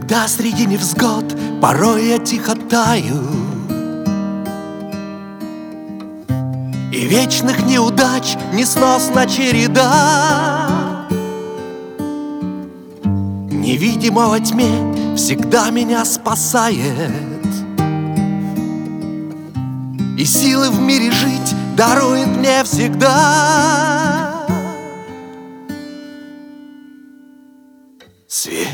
Когда среди невзгод порой я тихо таю, и вечных неудач несносна череда, невидимо во тьме всегда меня спасает, и силы в мире жить дарует мне всегда. Свет,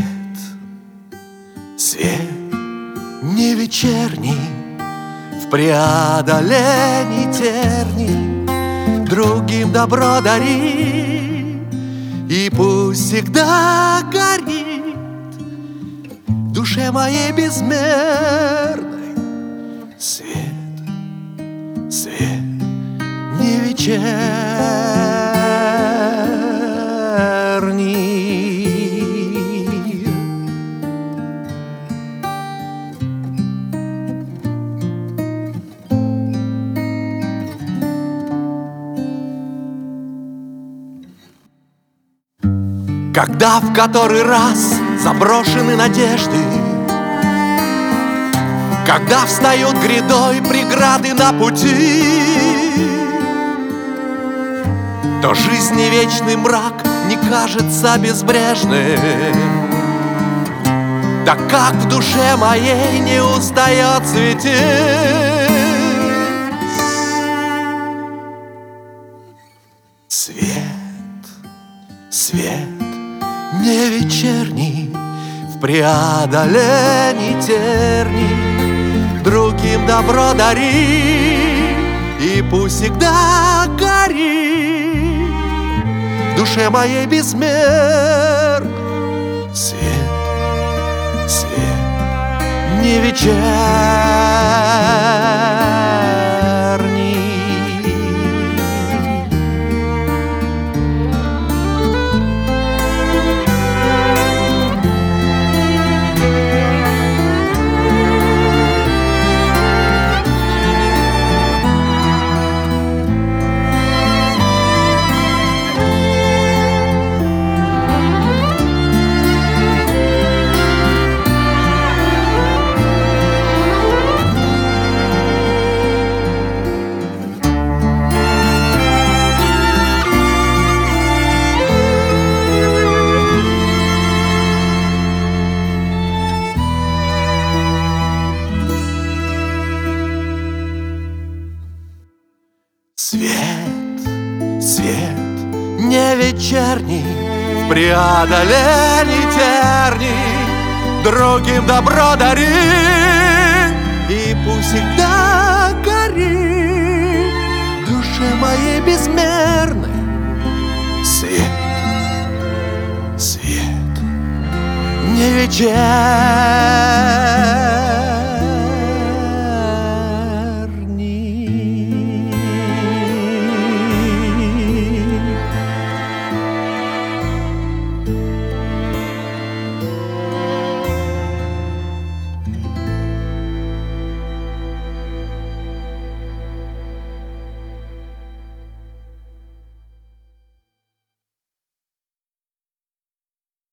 свет не вечерний, в преодолении терний другим добро дари, и пусть всегда горит в душе моей безмерной. Свет, свет не вечерний. Когда в который раз заброшены надежды, когда встают грядой преграды на пути, то жизни вечный мрак не кажется безбрежным, так как в душе моей не устает светить. Свет, свет не вечерний, в преодолении терний другим добро дари, и пусть всегда горит в душе моей безмерной. Свет, свет не вечерний. Свет, свет не вечерний, в преодолении терний другим добро дари, и пусть всегда горит в душе моей безмерной. Свет, свет не вечерний.